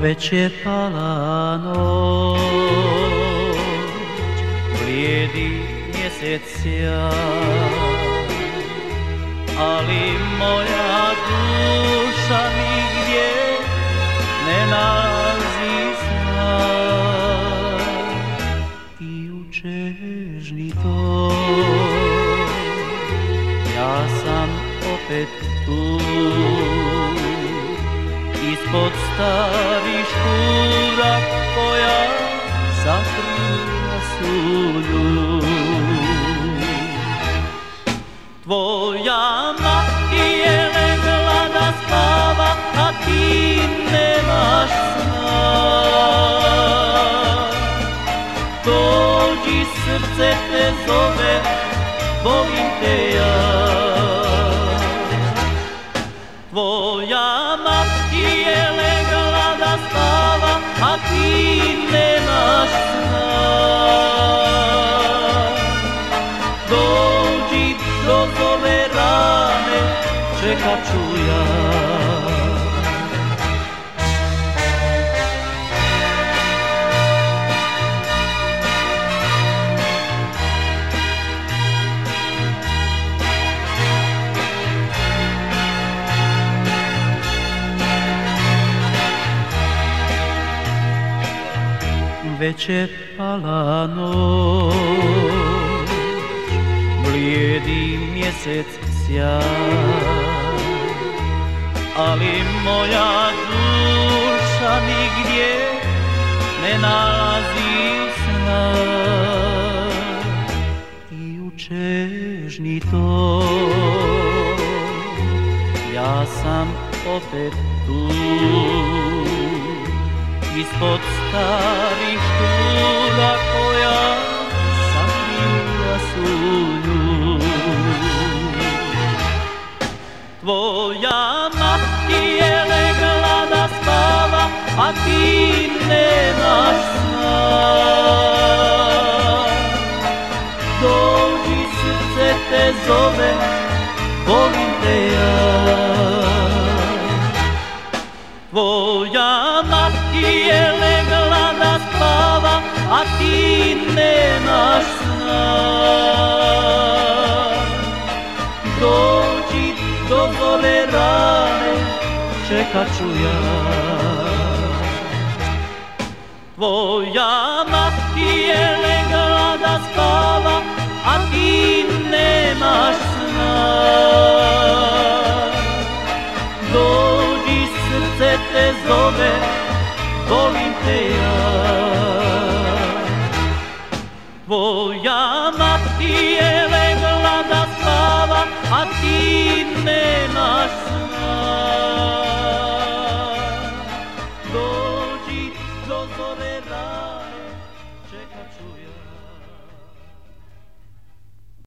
Već je pala noć, blijedi mjesec sjaj, ali moja duša nigdje ne nalazi snaj. Ti u čežni toj, ja sam opet tu, ispod starih štura koja sakrila su ljud. Tvoja mati je legla da spava, a ti nemaš sna. Dođi, srce te zove, volim te ja. Tvoja mati je legla da spava, a ti nemaš sna. Dođi, dozove rane, čekat ću ja. Već je pala noć, blijedi mjesec sjaj, ali moja duša nigdje ne nalazi sna. I u čežni toj, ja sam opet tu, ispod starih štura koja sakrila su ljud. Tvoja mati je legla da spava, a ti nemaš sna. Dođi, srce te zove, volim te ja. Tvoja mati je legla da spava, a ti nemaš sna. Dođi, dozove rane, čekat ću ja. Tvoja mati je legla da spava, a ti nemaš sna. Dođi, srce te zove, volim te ja. Tvoja mati je legla da spava, a ti ne